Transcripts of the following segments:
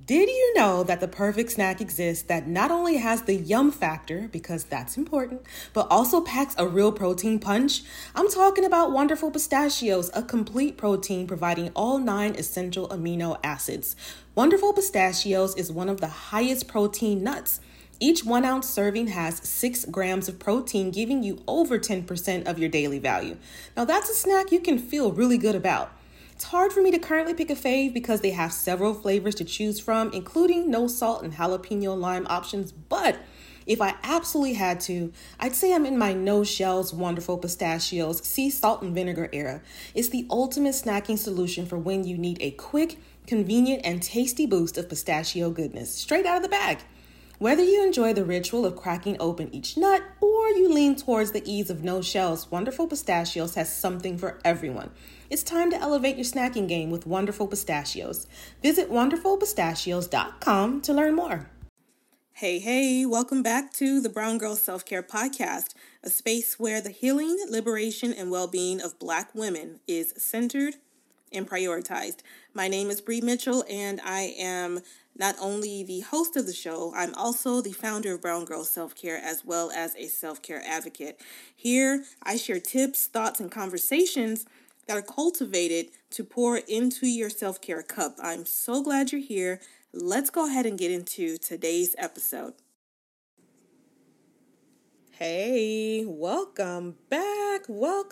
Did you know that the perfect snack exists that not only has the yum factor, because that's important, but also packs a real protein punch? I'm talking about Wonderful Pistachios, a complete protein providing all 9 essential amino acids. Wonderful Pistachios is one of the highest protein nuts. Each 1 ounce serving has 6 grams of protein, giving you over 10% of your daily value. Now that's a snack you can feel really good about. It's hard for me to currently pick a fave because they have several flavors to choose from, including no salt and jalapeno lime options. But if I absolutely had to, I'd say I'm in my no shells Wonderful Pistachios sea salt and vinegar era. It's the ultimate snacking solution for when you need a quick, convenient, and tasty boost of pistachio goodness straight out of the bag. Whether you enjoy the ritual of cracking open each nut or you lean towards the ease of no shells, Wonderful Pistachios has something for everyone. It's time to elevate your snacking game with Wonderful Pistachios. Visit wonderfulpistachios.com to learn more. Hey, welcome back to the Brown Girl Self-Care Podcast, a space where the healing, liberation, and well-being of Black women is centered and prioritized. My name is Bree Mitchell, and I am not only the host of the show, I'm also the founder of Brown Girl Self-Care, as well as a self-care advocate. Here, I share tips, thoughts, and conversations that are cultivated to pour into your self-care cup. I'm so glad you're here. Let's go ahead and get into today's episode. Hey, welcome back.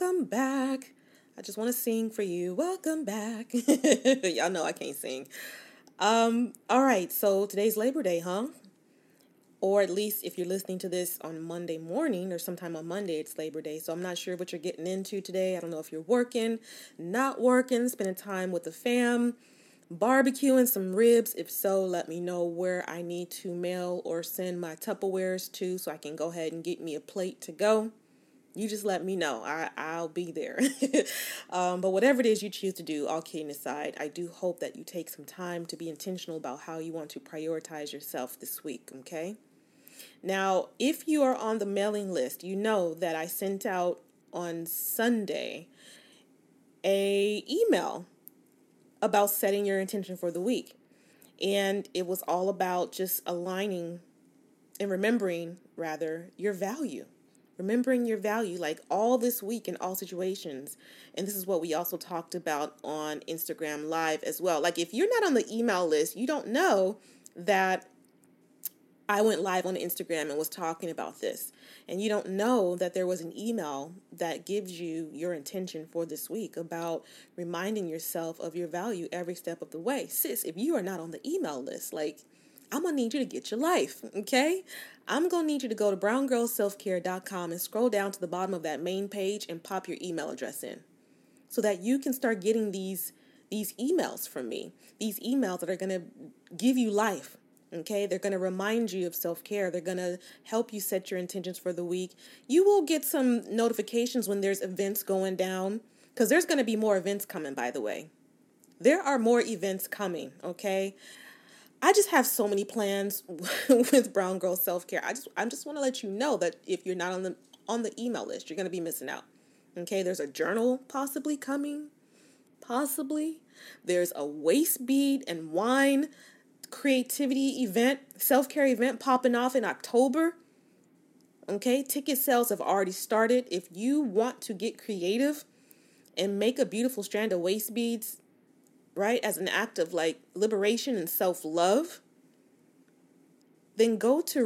I just want to sing for you. Welcome back. Y'all know I can't sing. All right, so today's Labor Day, huh? Or at least if you're listening to this on Monday morning or sometime on Monday, it's Labor Day. So I'm not sure what you're getting into today. I don't know if you're working, not working, spending time with the fam, barbecuing some ribs. If so, let me know where I need to mail or send my Tupperwares to so I can go ahead and get me a plate to go. You just let me know. I'll be there. But whatever it is you choose to do, all kidding aside, I do hope that you take some time to be intentional about how you want to prioritize yourself this week, okay? Now, if you are on the mailing list, you know that I sent out on Sunday an email about setting your intention for the week. And it was all about just aligning and remembering, your value. Remembering your value, like all this week in all situations. And this is what we also talked about on Instagram Live as well. Like if you're not on the email list, you don't know that I went live on Instagram and was talking about this. And you don't know that there was an email that gives you your intention for this week about reminding yourself of your value every step of the way. Sis, if you are not on the email list, I'm going to need you to get your life, okay? I'm going to need you to go to browngirlselfcare.com and scroll down to the bottom of that main page and pop your email address in so that you can start getting these emails from me, these emails that are going to give you life, okay? They're going to remind you of self-care. They're going to help you set your intentions for the week. You will get some notifications when there's events going down because there's going to be more events coming, by the way. There are more events coming, okay? I just have so many plans with Brown Girl Self-Care. I just want to let you know that if you're not on the email list, you're going to be missing out. Okay, there's a journal possibly coming. Possibly. There's a waist bead and wine creativity event, self-care event popping off in October. Okay, ticket sales have already started. If you want to get creative and make a beautiful strand of waist beads, right, as an act of liberation and self-love, then go to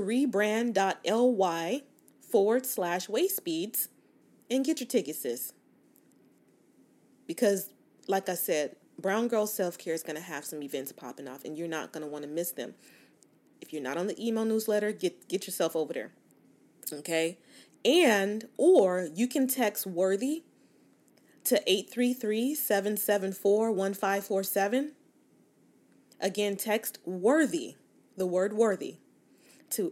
rebrand.ly/waistbeads and get your tickets, sis. Because, like I said, Brown Girl Self-Care is going to have some events popping off, and you're not going to want to miss them. If you're not on the email newsletter, get yourself over there, okay? Or you can text Worthy to 833-774-1547. Again, text Worthy, the word Worthy, to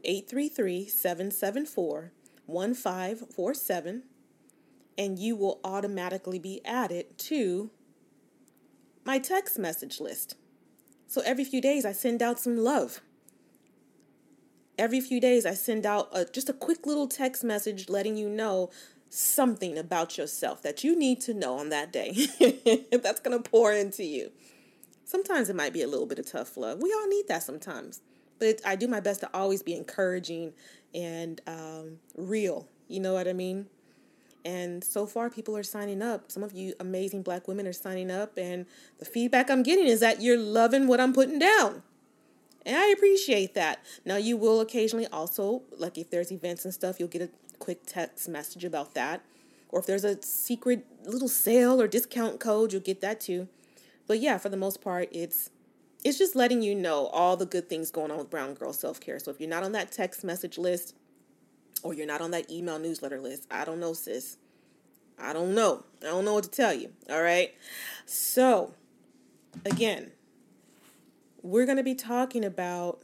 833-774-1547, and you will automatically be added to my text message list. So every few days, I send out some love. Every few days, I send out just a quick little text message letting you know something about yourself that you need to know on that day. That's going to pour into you. Sometimes it might be a little bit of tough love. We all need that sometimes. But I do my best to always be encouraging and real. You know what I mean? And so far, people are signing up. Some of you amazing Black women are signing up. And the feedback I'm getting is that you're loving what I'm putting down. And I appreciate that. Now, you will occasionally also, like if there's events and stuff, you'll get a quick text message about that. Or if there's a secret little sale or discount code, you'll get that too. But yeah, for the most part, it's just letting you know all the good things going on with Brown Girl Self-Care. So if you're not on that text message list or you're not on that email newsletter list, I don't know, sis. I don't know. I don't know what to tell you. All right. So again, we're going to be talking about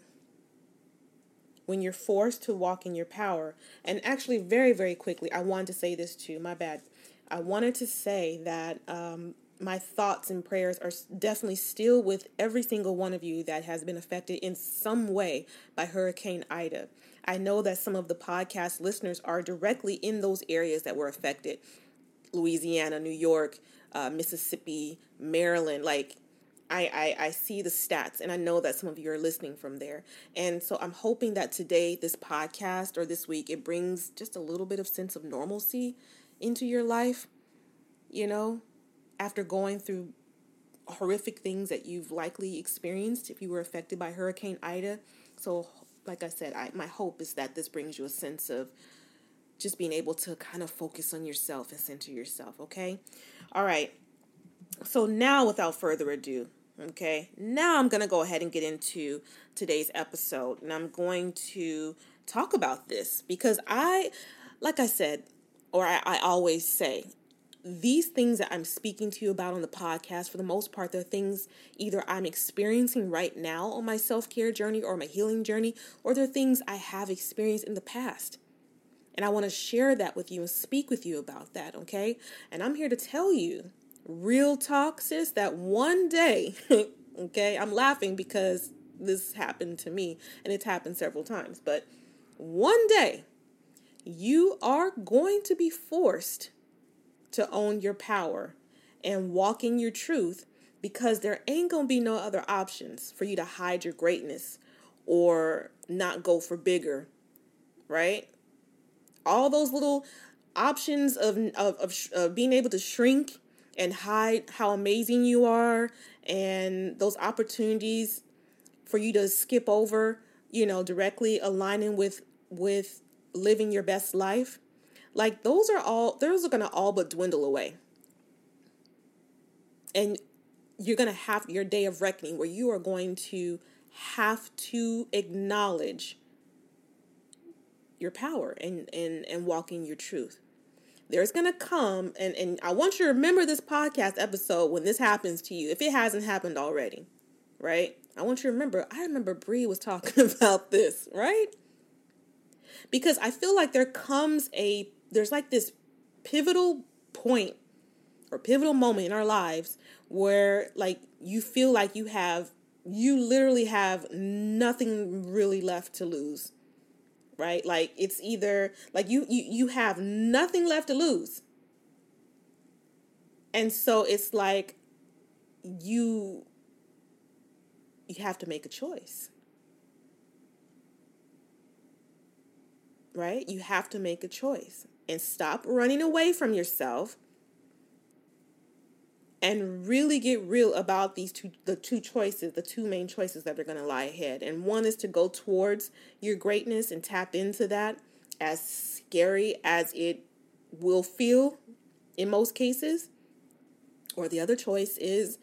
when you're forced to walk in your power. And actually, very, very quickly, I wanted to say this too. My bad. I wanted to say that my thoughts and prayers are definitely still with every single one of you that has been affected in some way by Hurricane Ida. I know that some of the podcast listeners are directly in those areas that were affected. Louisiana, New York, Mississippi, Maryland, like I see the stats and I know that some of you are listening from there. And so I'm hoping that today, this podcast or this week, it brings just a little bit of sense of normalcy into your life, you know, after going through horrific things that you've likely experienced if you were affected by Hurricane Ida. So like I said, my hope is that this brings you a sense of just being able to kind of focus on yourself and center yourself, okay? All right. So now, without further ado, okay, now I'm going to go ahead and get into today's episode, and I'm going to talk about this because like I said, or I always say, these things that I'm speaking to you about on the podcast, for the most part, they're things either I'm experiencing right now on my self-care journey or my healing journey, or they're things I have experienced in the past. And I want to share that with you and speak with you about that, okay? And I'm here to tell you, real talk, sis, that one day, okay, I'm laughing because this happened to me and it's happened several times, but one day you are going to be forced to own your power and walk in your truth because there ain't going to be no other options for you to hide your greatness or not go for bigger, right? All those little options of being able to shrink and hide how amazing you are, and those opportunities for you to skip over, directly aligning with living your best life, like those are going to all but dwindle away. And you're going to have your day of reckoning where you are going to have to acknowledge your power and walking your truth. There's going to come, and I want you to remember this podcast episode when this happens to you, if it hasn't happened already, right? I want you to I remember Bree was talking about this, right? Because I feel like there's like this pivotal point or pivotal moment in our lives where like you feel like you literally have nothing really left to lose. Right? Like it's either like you have nothing left to lose. And so it's like you have to make a choice. Right? You have to make a choice and stop running away from yourself and really get real about the two main choices that are going to lie ahead. And one is to go towards your greatness and tap into that, as scary as it will feel in most cases. Or the other choice is,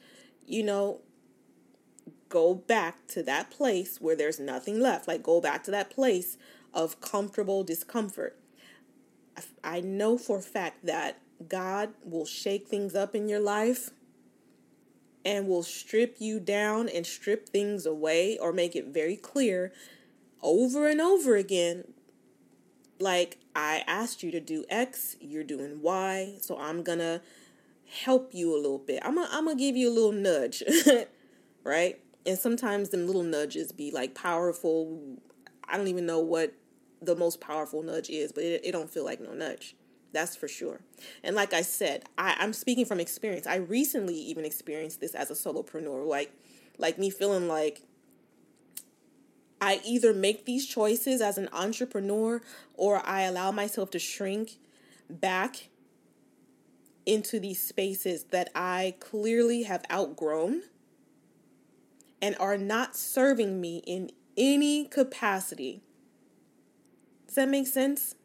go back to that place where there's nothing left. Like go back to that place of comfortable discomfort. I know for a fact that God will shake things up in your life and will strip you down and strip things away or make it very clear over and over again. Like, I asked you to do X, you're doing Y, so I'm going to help you a little bit. I'm gonna give you a little nudge, right? And sometimes them little nudges be like powerful. I don't even know what the most powerful nudge is, but it don't feel like no nudge. That's for sure. And like I said, I'm speaking from experience. I recently even experienced this as a solopreneur. Like Like me feeling like I either make these choices as an entrepreneur or I allow myself to shrink back into these spaces that I clearly have outgrown and are not serving me in any capacity. Does that make sense?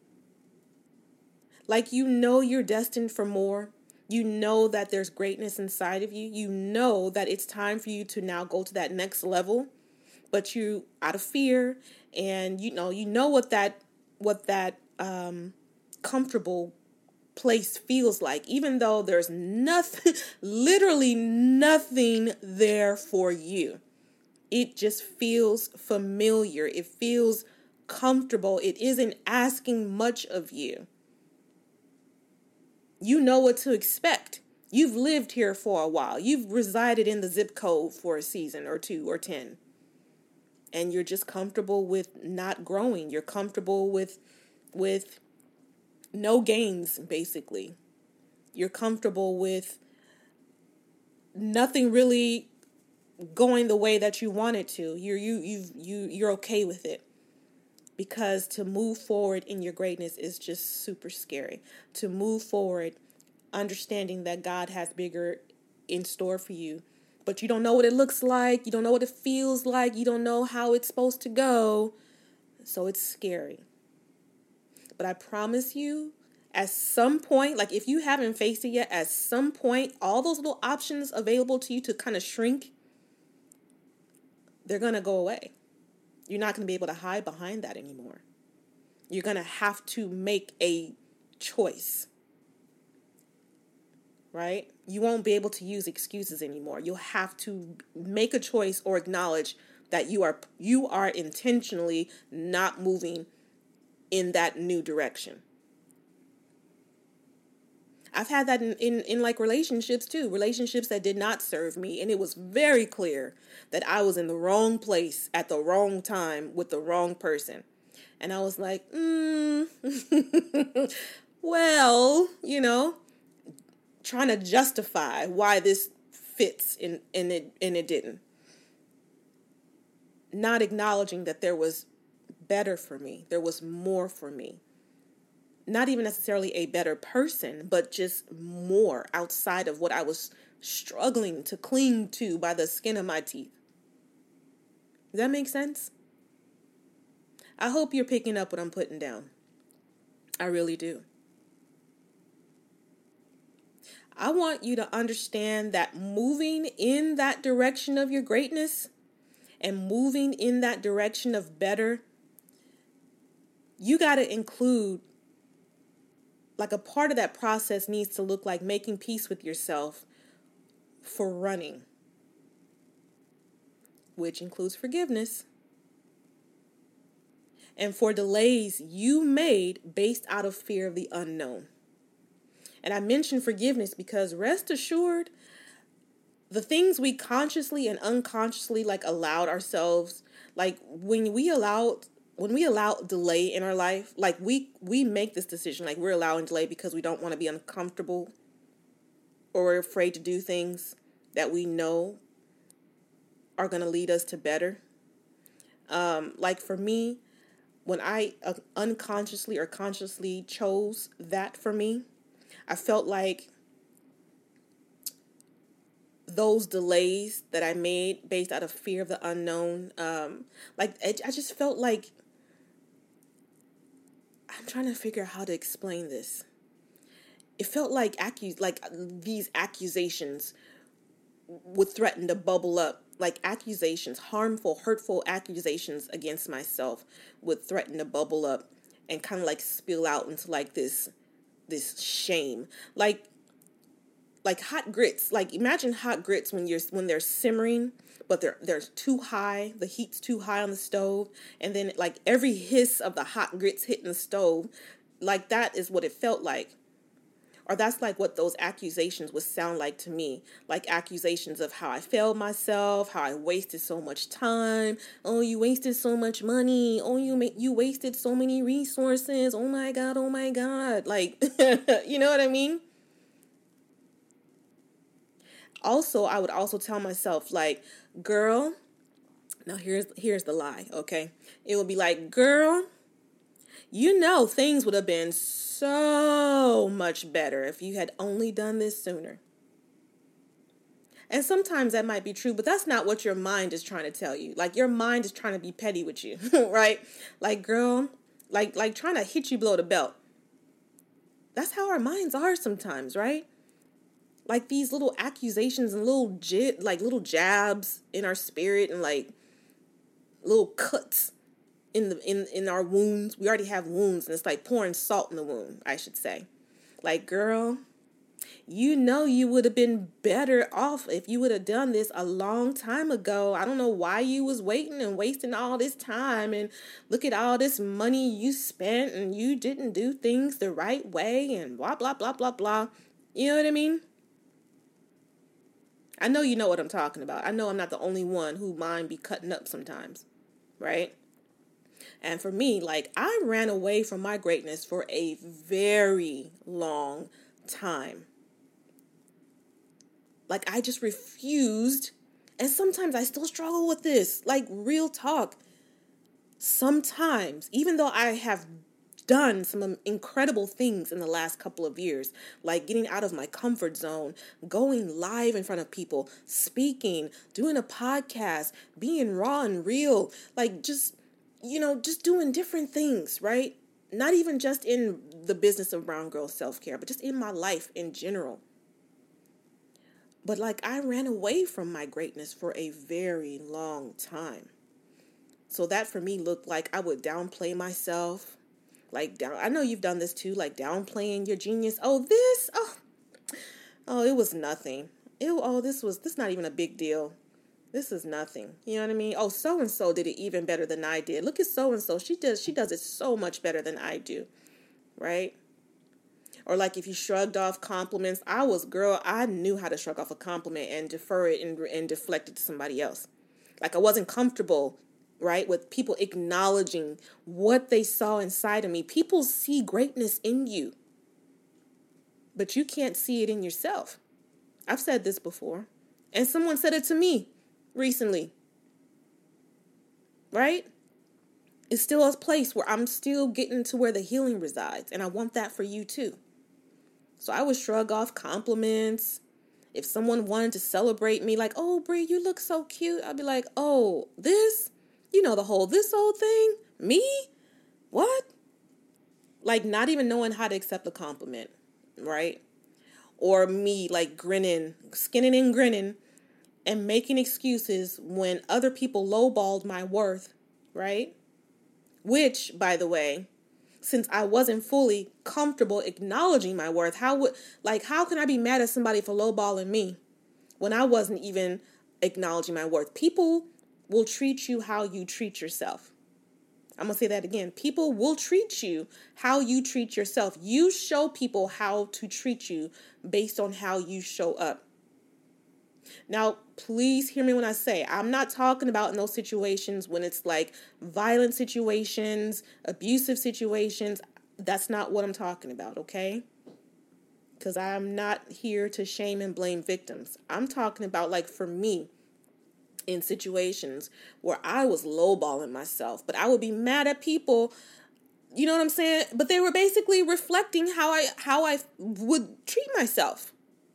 Like, you know you're destined for more. You know that there's greatness inside of you. You know that it's time for you to now go to that next level. But you, out of fear, and you know what that comfortable place feels like, even though there's nothing, literally nothing there for you. It just feels familiar. It feels comfortable. It isn't asking much of you. You know what to expect. You've lived here for a while. You've resided in the zip code for a season or 2 or 10. And you're just comfortable with not growing. You're comfortable with no gains, basically. You're comfortable with nothing really going the way that you want it to. You're okay with it. Because to move forward in your greatness is just super scary. To move forward, understanding that God has bigger in store for you. But you don't know what it looks like. You don't know what it feels like. You don't know how it's supposed to go. So it's scary. But I promise you, at some point, like if you haven't faced it yet, at some point, all those little options available to you to kind of shrink, they're going to go away. You're not going to be able to hide behind that anymore. You're going to have to make a choice, right? You won't be able to use excuses anymore. You'll have to make a choice or acknowledge that you are intentionally not moving in that new direction. I've had that in like relationships too, relationships that did not serve me. And it was very clear that I was in the wrong place at the wrong time with the wrong person. And I was like, well, trying to justify why this fits and it didn't. Not acknowledging that there was better for me. There was more for me. Not even necessarily a better person, but just more outside of what I was struggling to cling to by the skin of my teeth. Does that make sense? I hope you're picking up what I'm putting down. I really do. I want you to understand that moving in that direction of your greatness and moving in that direction of better, you got to include, like, a part of that process needs to look like making peace with yourself for running, which includes forgiveness, and for delays you made based out of fear of the unknown. And I mention forgiveness because rest assured, the things we consciously and unconsciously allowed ourselves, when we allow delay in our life, we make this decision, we're allowing delay because we don't want to be uncomfortable or we're afraid to do things that we know are going to lead us to better. For me, when I unconsciously or consciously chose that for me, I felt like those delays that I made based out of fear of the unknown, I just felt like, I'm trying to figure out how to explain this. It felt like these accusations would threaten to bubble up. Accusations, harmful, hurtful accusations against myself would threaten to bubble up and kind of spill out into this shame. Like hot grits. Imagine hot grits when they're simmering, but they're too high. The heat's too high on the stove, and then every hiss of the hot grits hitting the stove, that is what it felt like. Or that's what those accusations would sound like to me. Accusations of how I failed myself, how I wasted so much time. Oh, you wasted so much money. Oh, you wasted so many resources. Oh my God, oh my God. You know what I mean? Also, I would also tell myself, like, girl, now here's the lie, okay? It would be like, girl, you know things would have been so much better if you had only done this sooner. And sometimes that might be true, but that's not what your mind is trying to tell you. Like, your mind is trying to be petty with you, right? Like, girl, like trying to hit you below the belt. That's how our minds are sometimes, right? Like these little accusations and little jabs in our spirit, and like little cuts in our wounds. We already have wounds, and it's like pouring salt in the wound, I should say. Like, girl, you know you would have been better off if you would have done this a long time ago. I don't know why you was waiting and wasting all this time, and look at all this money you spent, and you didn't do things the right way, and blah, blah, blah, blah, blah. You know what I mean? I know you know what I'm talking about. I know I'm not the only one who mind be cutting up sometimes, right? And for me, like, I ran away from my greatness for a very long time. Like, I just refused. And sometimes I still struggle with this. Like, real talk. Sometimes, even though I have done some incredible things in the last couple of years, like getting out of my comfort zone, going live in front of people, speaking, doing a podcast, being raw and real, like just doing different things, right? Not even just in the business of Brown Girl Self-Care, but just in my life in general. But like, I ran away from my greatness for a very long time. So that for me looked like I would downplay myself. Like, I know you've done this too, like downplaying your genius. It was nothing. This not even a big deal. This is nothing. You know what I mean? Oh, so-and-so did it even better than I did. Look at so-and-so. She does it so much better than I do. Right? Or like if you shrugged off compliments, I knew how to shrug off a compliment and defer it and deflect it to somebody else. Like, I wasn't comfortable, right, with people acknowledging what they saw inside of me. People see greatness in you, but you can't see it in yourself. I've said this before, and someone said it to me recently, right? It's still a place where I'm still getting to where the healing resides, and I want that for you too. So I would shrug off compliments. If someone wanted to celebrate me, like, oh, Brie, you look so cute, I'd be like, oh, this old thing? Me? What? Like, not even knowing how to accept a compliment, right? Or me, like, skinning and grinning, and making excuses when other people lowballed my worth, right? Which, by the way, since I wasn't fully comfortable acknowledging my worth, how can I be mad at somebody for lowballing me when I wasn't even acknowledging my worth? People will treat you how you treat yourself. I'm going to say that again. People will treat you how you treat yourself. You show people how to treat you based on how you show up. Now, please hear me when I say, I'm not talking about in those situations when it's like violent situations, abusive situations. That's not what I'm talking about, okay? Because I'm not here to shame and blame victims. I'm talking about, like, for me, in situations where I was lowballing myself, but I would be mad at people, you know what I'm saying? But they were basically reflecting how I would treat myself.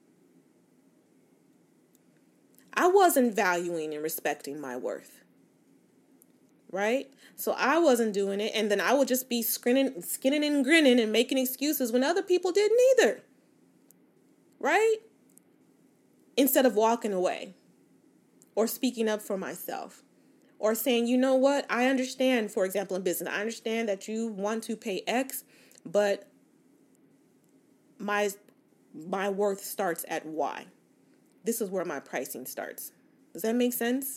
I wasn't valuing and respecting my worth, right? So I wasn't doing it, and then I would just be skinning and grinning and making excuses when other people didn't either, right? Instead of walking away or speaking up for myself or saying, you know what, I understand, for example, in business, I understand that you want to pay X, but my worth starts at Y. This is where my pricing starts. Does that make sense?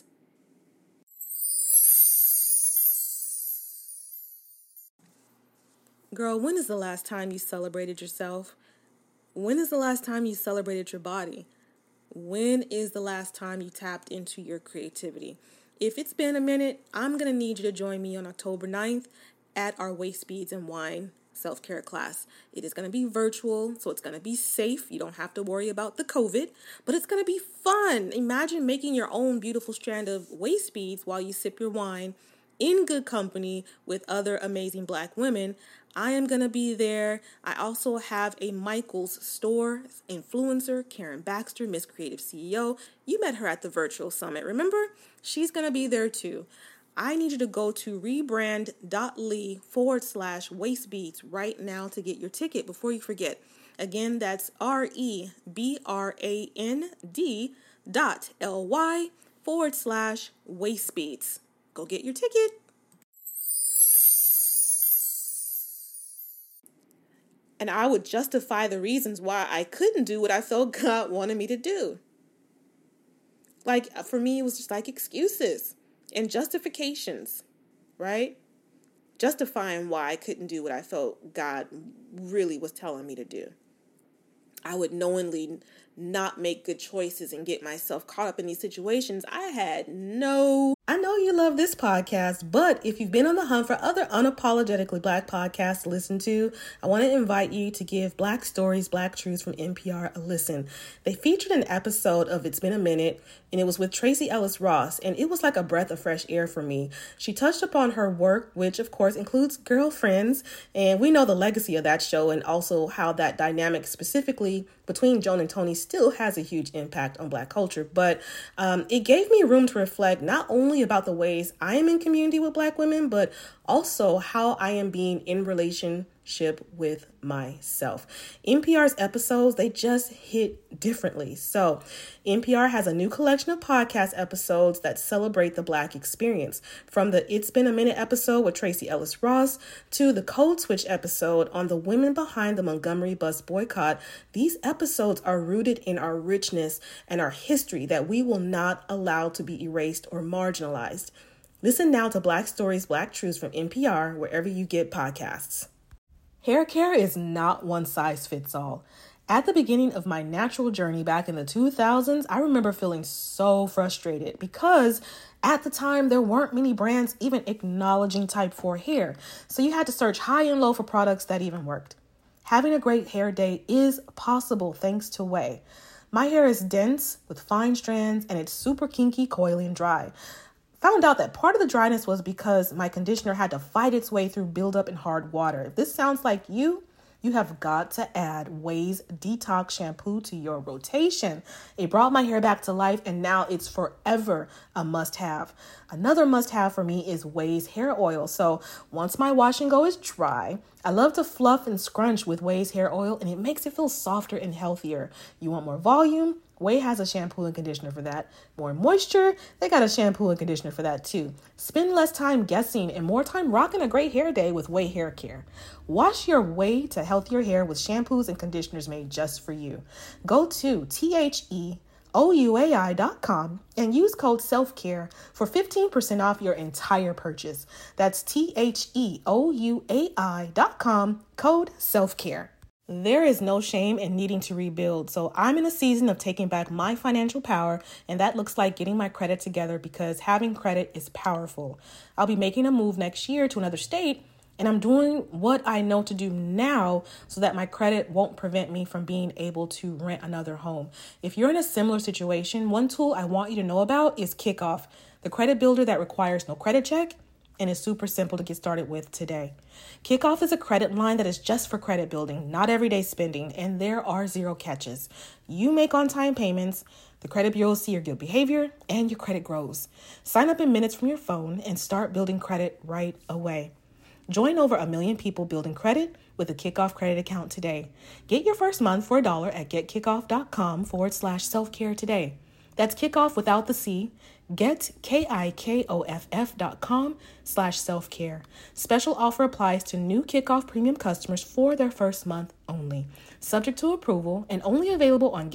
Girl, when is the last time you celebrated yourself? When is the last time you celebrated your body? When is the last time you tapped into your creativity? If it's been a minute, I'm going to need you to join me on October 9th at our Waist Beads and Wine self-care class. It is going to be virtual, so it's going to be safe. You don't have to worry about the COVID, but it's going to be fun. Imagine making your own beautiful strand of waist beads while you sip your wine in good company with other amazing Black women. I am going to be there. I also have a Michaels store influencer, Karen Baxter, Miss Creative CEO. You met her at the virtual summit, remember? She's going to be there too. I need you to go to rebrand.ly/waist beads right now to get your ticket before you forget. Again, that's rebrand.ly/waist beads. Go get your ticket. And I would justify the reasons why I couldn't do what I felt God wanted me to do. Like, for me, it was just like excuses and justifications, right? Justifying why I couldn't do what I felt God really was telling me to do. I would knowingly not make good choices and get myself caught up in these situations. I know you love this podcast, but if you've been on the hunt for other unapologetically Black podcasts to listen to, I want to invite you to give Black Stories, Black Truths from NPR a listen. They featured an episode of It's Been a Minute, and it was with Tracee Ellis Ross, and it was like a breath of fresh air for me. She touched upon her work, which of course includes Girlfriends, and we know the legacy of that show and also how that dynamic specifically between Joan and Toni still has a huge impact on Black culture. But it gave me room to reflect not only about the ways I am in community with Black women, but also how I am being in relationship with myself. NPR's episodes, they just hit differently. So NPR has a new collection of podcast episodes that celebrate the Black experience. From the It's Been a Minute episode with Tracee Ellis Ross to the Code Switch episode on the women behind the Montgomery bus boycott, these episodes are rooted in our richness and our history that we will not allow to be erased or marginalized. Listen now to Black Stories, Black Truths from NPR wherever you get podcasts. Hair care is not one size fits all. At the beginning of my natural journey back in the 2000s, I remember feeling so frustrated because at the time there weren't many brands even acknowledging type 4 hair. So you had to search high and low for products that even worked. Having a great hair day is possible thanks to Ouai. My hair is dense with fine strands and it's super kinky, coily, and dry. Found out that part of the dryness was because my conditioner had to fight its way through buildup in hard water. If this sounds like you have got to add Ouai's Detox Shampoo to your rotation. It brought my hair back to life and now it's forever a must-have. Another must-have for me is Ouai's hair oil. So once my wash and go is dry, I love to fluff and scrunch with Ouai's hair oil and it makes it feel softer and healthier. You want more volume? Ouai has a shampoo and conditioner for that. More moisture? They got a shampoo and conditioner for that too. Spend less time guessing and more time rocking a great hair day with Ouai Hair Care. Wash your way to healthier hair with shampoos and conditioners made just for you. Go to THEOUAI.com and use code SELFCARE for 15% off your entire purchase. That's THEOUAI.com, code SELFCARE. There is no shame in needing to rebuild, so I'm in a season of taking back my financial power, and that looks like getting my credit together because having credit is powerful. I'll be making a move next year to another state, and I'm doing what I know to do now so that my credit won't prevent me from being able to rent another home. If you're in a similar situation, one tool I want you to know about is Kickoff, the credit builder that requires no credit check and is super simple to get started with today. Kickoff is a credit line that is just for credit building, not everyday spending, and there are zero catches. You make on-time payments, the credit bureau will see your good behavior, and your credit grows. Sign up in minutes from your phone and start building credit right away. Join over 1 million people building credit with a Kickoff credit account today. Get your first month for $1 at getkickoff.com/selfcare today. That's Kickoff without the C. Get KIKOFF.com/selfcare. Special offer applies to new Kickoff premium customers for their first month only. Subject to approval and only available on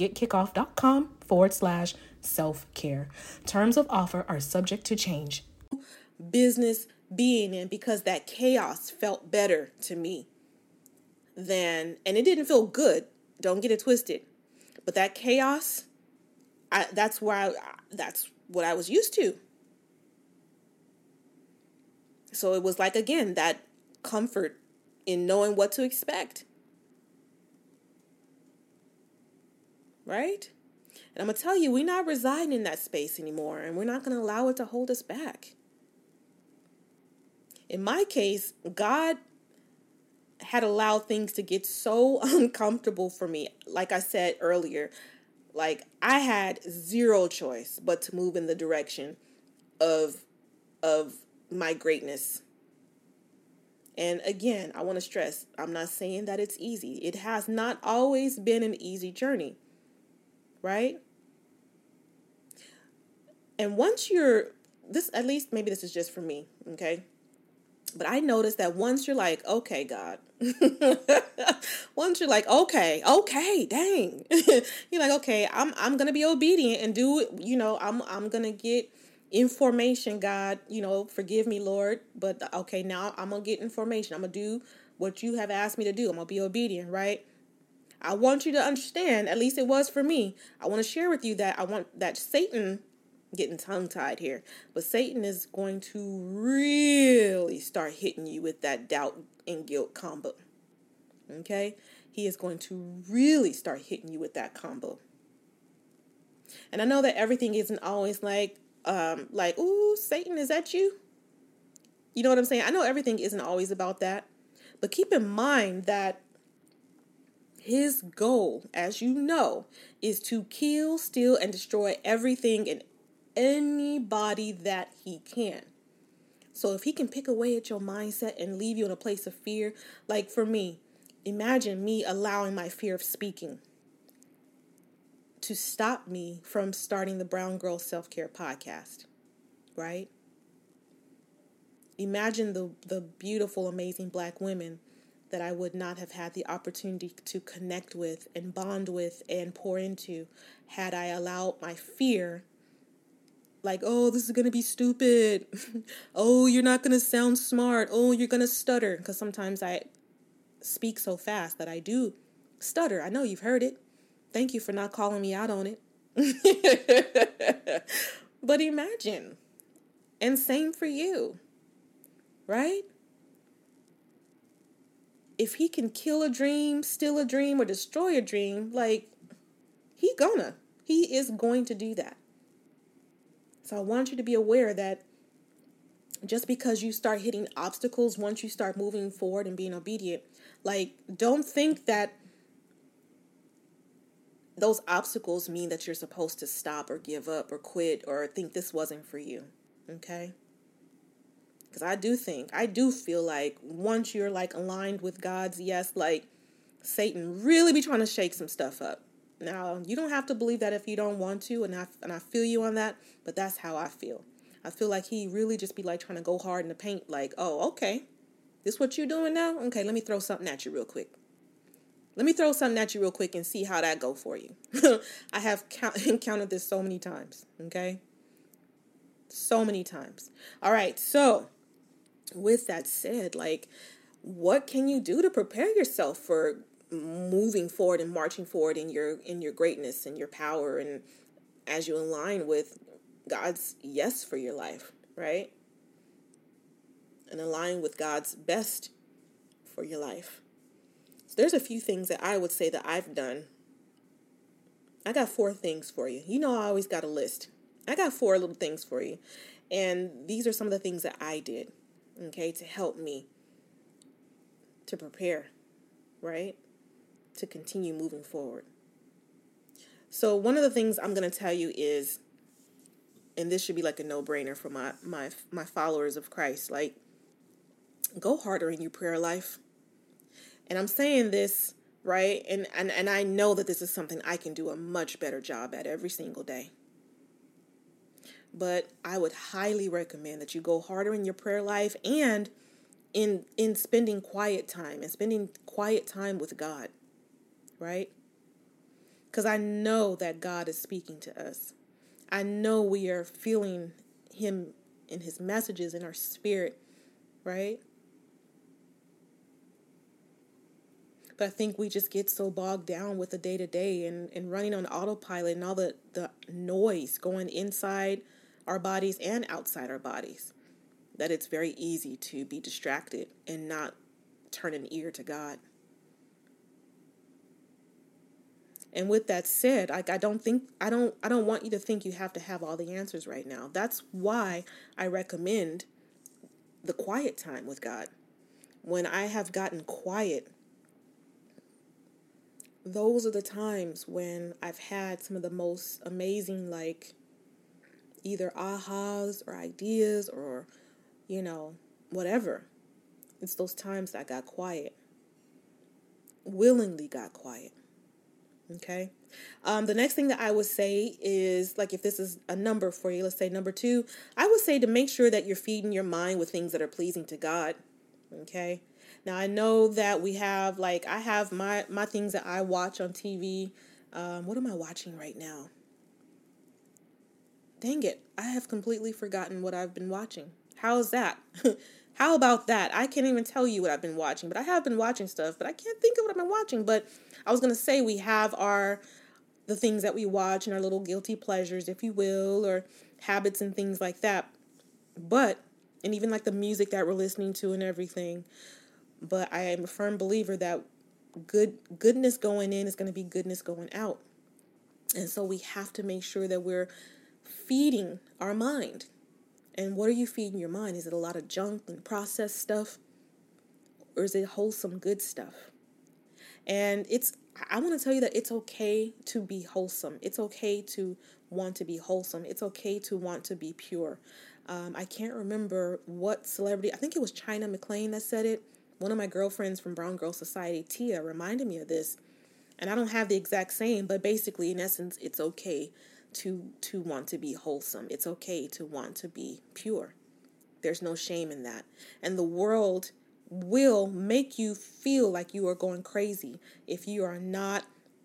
getkickoff.com/selfcare. Terms of offer are subject to change. Business being in because that chaos felt better to me and it didn't feel good. Don't get it twisted. But that chaos, that's what I was used to. So it was like, again, that comfort in knowing what to expect. Right? And I'm going to tell you, we're not residing in that space anymore, and we're not going to allow it to hold us back. In my case, God had allowed things to get so uncomfortable for me. Like I said earlier, like I had zero choice but to move in the direction of my greatness. And again, I want to stress, I'm not saying that it's easy. It has not always been an easy journey, right? And once at least maybe this is just for me, okay? But I noticed that once you're like, okay, God, once you're like, okay, dang, you're like, okay, I'm gonna be obedient and do, I'm gonna get information, God, forgive me, Lord, but okay, now I'm gonna get information. I'm gonna do what you have asked me to do. I'm gonna be obedient, right? I want you to understand, at least it was for me. I want to share with you that I want that Satan, getting tongue-tied here, but Satan is going to really start hitting you with that doubt and guilt combo. Okay? He is going to really start hitting you with that combo. And I know that everything isn't always like, ooh, Satan, is that you? You know what I'm saying? I know everything isn't always about that, but keep in mind that his goal, as you know, is to kill, steal, and destroy everything and anybody that he can. So if he can pick away at your mindset and leave you in a place of fear, like for me, imagine me allowing my fear of speaking to stop me from starting the Brown Girl Self-Care podcast, right? Imagine the beautiful, amazing Black women that I would not have had the opportunity to connect with and bond with and pour into had I allowed my fear, like, oh, this is going to be stupid. Oh, you're not going to sound smart. Oh, you're going to stutter. Because sometimes I speak so fast that I do stutter. I know you've heard it. Thank you for not calling me out on it. But imagine. And same for you. Right? If he can kill a dream, steal a dream, or destroy a dream, like, he is going to do that. So I want you to be aware that just because you start hitting obstacles, once you start moving forward and being obedient, like, don't think that those obstacles mean that you're supposed to stop or give up or quit or think this wasn't for you. Okay? Because I do feel like once you're like aligned with God's yes, like Satan really be trying to shake some stuff up. Now, you don't have to believe that if you don't want to, and I feel you on that, but that's how I feel. I feel like he really just be like trying to go hard in the paint, like, oh, okay, this what you doing now? Okay, let me throw something at you real quick. Let me throw something at you real quick and see how that go for you. I have encountered this so many times, okay? So many times. All right, so with that said, like, what can you do to prepare yourself for moving forward and marching forward in your greatness and your power, and as you align with God's yes for your life, right? And align with God's best for your life. So there's a few things that I would say that I've done. I got 4 things for you. You know, I always got a list. I got 4 little things for you. And these are some of the things that I did, okay, to help me to prepare, right? To continue moving forward. So one of the things I'm going to tell you is, and this should be like a no-brainer for my followers of Christ, like, go harder in your prayer life. And I'm saying this, right? And I know that this is something I can do a much better job at every single day. But I would highly recommend that you go harder in your prayer life and in spending quiet time with God, right? Because I know that God is speaking to us. I know we are feeling him in his messages in our spirit, right? But I think we just get so bogged down with the day-to-day and running on autopilot and all the noise going inside our bodies and outside our bodies, that it's very easy to be distracted and not turn an ear to God. And with that said, I don't want you to think you have to have all the answers right now. That's why I recommend the quiet time with God. When I have gotten quiet, those are the times when I've had some of the most amazing, like, either ahas or ideas or, whatever. It's those times that I got quiet, willingly got quiet. Okay. The next thing that I would say is, like, if this is a number for you, let's say number 2, I would say to make sure that you're feeding your mind with things that are pleasing to God. Okay. Now, I know that we have, like, I have my things that I watch on TV. What am I watching right now? Dang it. I have completely forgotten what I've been watching. How is that? How about that? I can't even tell you what I've been watching, but I have been watching stuff, but I can't think of what I've been watching. But I was going to say we have the things that we watch and our little guilty pleasures, if you will, or habits and things like that. And even like the music that we're listening to and everything. But I am a firm believer that goodness going in is going to be goodness going out. And so we have to make sure that we're feeding our mind. And what are you feeding your mind? Is it a lot of junk and processed stuff? Or is it wholesome, good stuff? And I want to tell you that it's okay to be wholesome. It's okay to want to be wholesome. It's okay to want to be pure. I can't remember what celebrity, I think it was China McClain that said it. One of my girlfriends from Brown Girl Society, Tia, reminded me of this. And I don't have the exact same, but basically, in essence, it's okay to want to be wholesome. It's okay to want to be pure. There's no shame in that. And the world will make you feel like you are going crazy if you are not,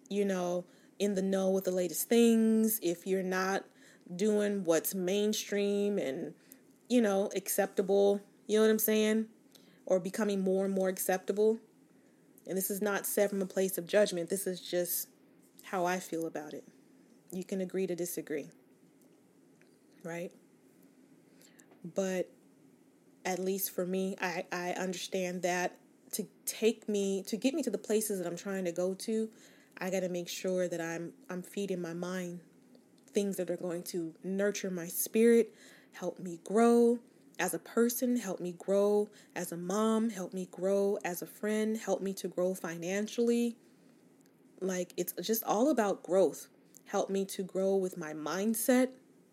in the know with the latest things, if you're not doing what's mainstream and, acceptable, you know what I'm saying? Or becoming more and more acceptable. And this is not said from a place of judgment. This is just how I feel about it. You can agree to disagree, right? But at least for me, I understand that to get me to the places that I'm trying to go to, I got to make sure that I'm feeding my mind things that are going to nurture my spirit, help me grow as a person, help me grow as a mom, help me grow as a friend, help me to grow financially. Like, it's just all about growth. Help me to grow with my mindset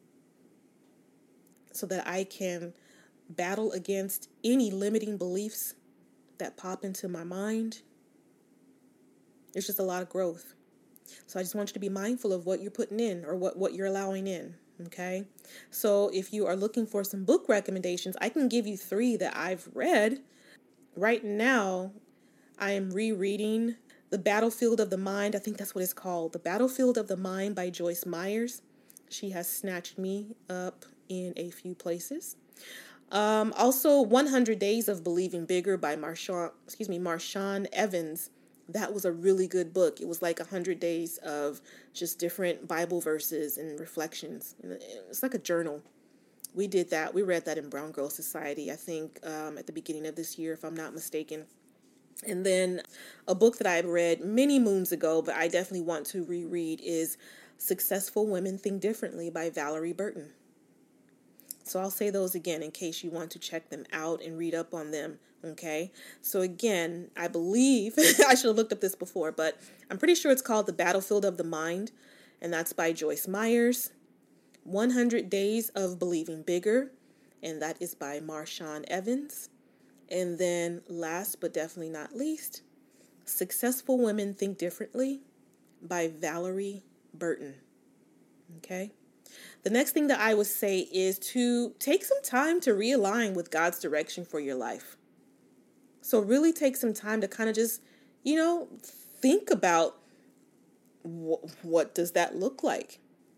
so that I can battle against any limiting beliefs that pop into my mind. There's just a lot of growth. So I just want you to be mindful of what you're putting in or what you're allowing in, okay? So if you are looking for some book recommendations, I can give you 3 that I've read. Right now, I am rereading The Battlefield of the Mind. I think that's what it's called. The Battlefield of the Mind by Joyce Myers. She has snatched me up in a few places. Also, 100 Days of Believing Bigger by Marshawn Evans. That was a really good book. It was like 100 days of just different Bible verses and reflections. It's like a journal. We did that. We read that in Brown Girl Society, I think, at the beginning of this year, if I'm not mistaken. And then a book that I read many moons ago, but I definitely want to reread, is Successful Women Think Differently by Valerie Burton. So I'll say those again in case you want to check them out and read up on them, okay? So again, I believe, I should have looked up this before, but I'm pretty sure it's called The Battlefield of the Mind, and that's by Joyce Myers. 100 Days of Believing Bigger, and that is by Marshawn Evans. And then last but definitely not least, Successful Women Think Differently by Valerie Burton, okay? The next thing that I would say is to take some time to realign with God's direction for your life. So really take some time to kind of just, think about what does that look like?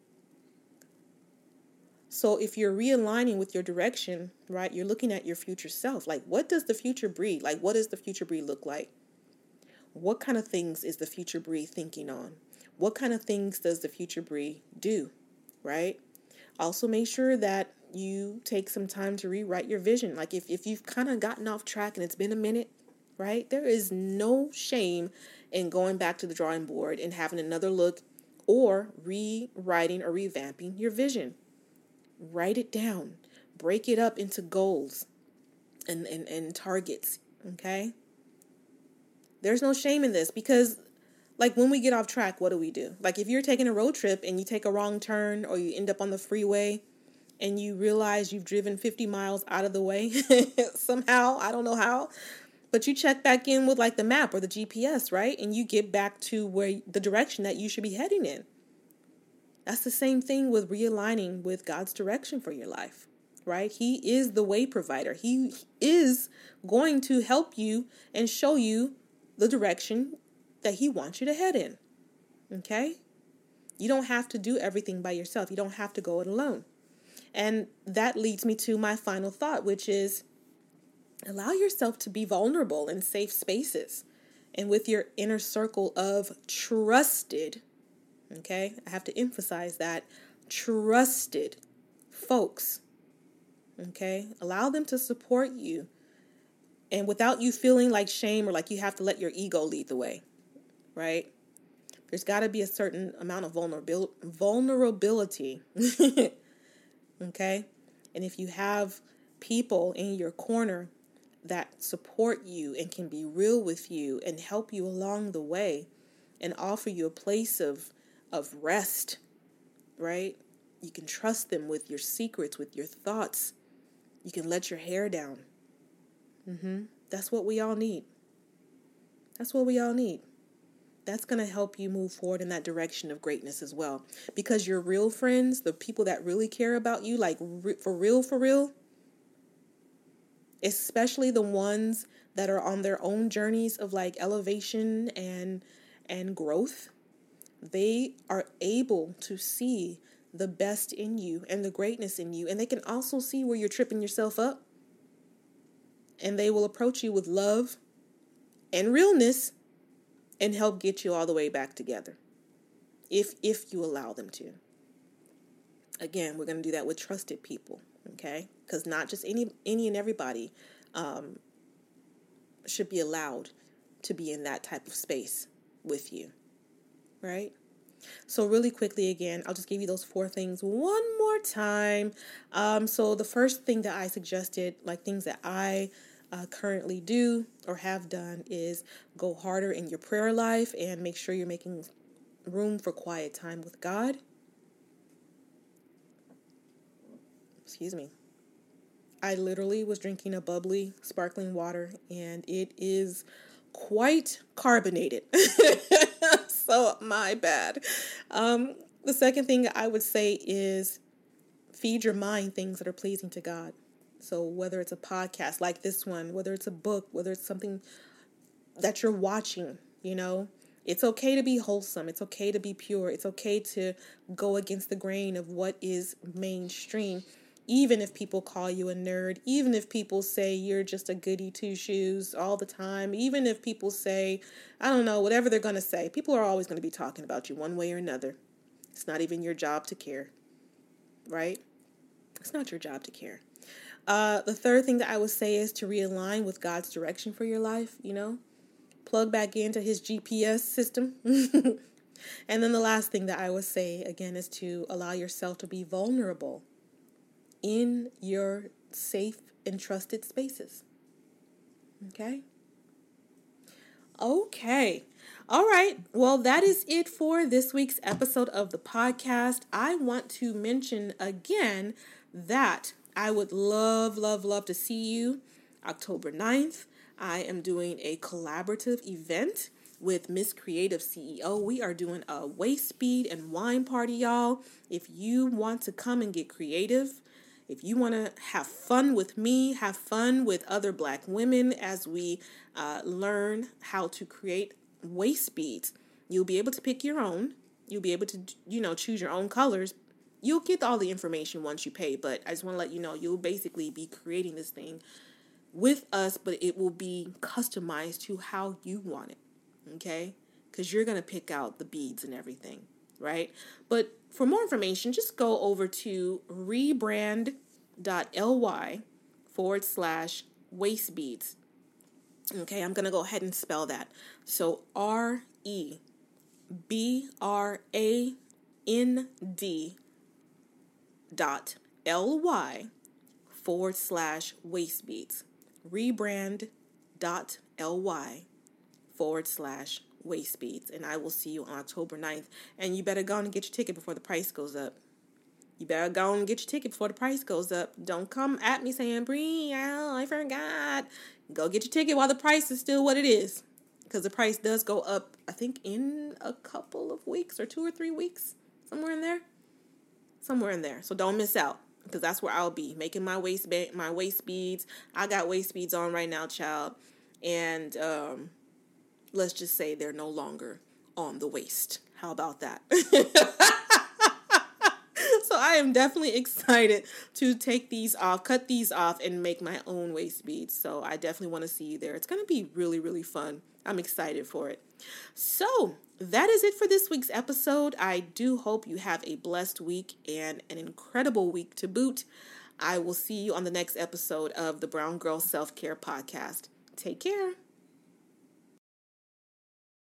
So if you're realigning with your direction, right, you're looking at your future self. Like, what does the future breed? Like, what does the future breed look like? What kind of things is the future breed thinking on? What kind of things does the future breed do, right? Also make sure that you take some time to rewrite your vision. Like if you've kind of gotten off track and it's been a minute, right? There is no shame in going back to the drawing board and having another look or rewriting or revamping your vision. Write it down. Break it up into goals and targets, okay? There's no shame in this because, like, when we get off track, what do? Like, if you're taking a road trip and you take a wrong turn or you end up on the freeway and you realize you've driven 50 miles out of the way somehow, I don't know how, but you check back in with, like, the map or the GPS, right? And you get back to where the direction that you should be heading in. That's the same thing with realigning with God's direction for your life, right? He is the way provider. He is going to help you and show you the direction that he wants you to head in, okay? You don't have to do everything by yourself. You don't have to go it alone. And that leads me to my final thought, which is allow yourself to be vulnerable in safe spaces and with your inner circle of trusted, okay? I have to emphasize that, trusted folks, okay? Allow them to support you and without you feeling like shame or like you have to let your ego lead the way, right? There's got to be a certain amount of vulnerability, okay? And if you have people in your corner that support you and can be real with you and help you along the way and offer you a place of rest, right? You can trust them with your secrets, with your thoughts. You can let your hair down. That's what we all need. That's what we all need. That's going to help you move forward in that direction of greatness as well. Because your real friends, the people that really care about you, like for real, especially the ones that are on their own journeys of like elevation and growth, they are able to see the best in you and the greatness in you. And they can also see where you're tripping yourself up. And they will approach you with love and realness and help get you all the way back together. If you allow them to. Again, we're going to do that with trusted people, okay? Because not just any and everybody should be allowed to be in that type of space with you, right? So really quickly again, I'll just give you those 4 things one more time. So the first thing that I suggested, like things that I currently do or have done, is go harder in your prayer life and make sure you're making room for quiet time with God. Excuse me. I literally was drinking a bubbly sparkling water and it is quite carbonated. So my bad. The second thing I would say is feed your mind things that are pleasing to God. So whether it's a podcast like this one, whether it's a book, whether it's something that you're watching, it's okay to be wholesome. It's okay to be pure. It's okay to go against the grain of what is mainstream. Even if people call you a nerd, even if people say you're just a goody two-shoes all the time, even if people say, I don't know, whatever they're going to say, people are always going to be talking about you one way or another. It's not even your job to care, right? It's not your job to care. The third thing that I would say is to realign with God's direction for your life, plug back into his GPS system. And then the last thing that I would say, again, is to allow yourself to be vulnerable in your safe and trusted spaces. Okay? All right. Well, that is it for this week's episode of the podcast. I want to mention again that I would love to see you October 9th. I am doing a collaborative event with Miss Creative CEO. We are doing a waist speed and wine party, y'all. If you want to come and get creative, if you want to have fun with me, have fun with other Black women as we learn how to create waist beads, you'll be able to pick your own. You'll be able to, choose your own colors. You'll get all the information once you pay, but I just want to let you know you'll basically be creating this thing with us, but it will be customized to how you want it, okay? Because you're going to pick out the beads and everything, right? But for more information, just go over to rebrand.ly/waist beads. Okay, I'm going to go ahead and spell that. So rebrand.ly/waist beads. Rebrand.ly/waist beads. And I will see you on October 9th. And you better go on and get your ticket before the price goes up. Don't come at me saying, Bree, I forgot. Go get your ticket while the price is still what it is. Because the price does go up, I think, in a couple of weeks or 2 or 3 weeks. Somewhere in there. So don't miss out. Because that's where I'll be. Making my waist beads. I got waist beads on right now, child. And let's just say they're no longer on the waist. How about that? So I am definitely excited to take these off, cut these off, and make my own waist beads. So I definitely want to see you there. It's going to be really, really fun. I'm excited for it. So that is it for this week's episode. I do hope you have a blessed week and an incredible week to boot. I will see you on the next episode of the Brown Girl Self-Care Podcast. Take care.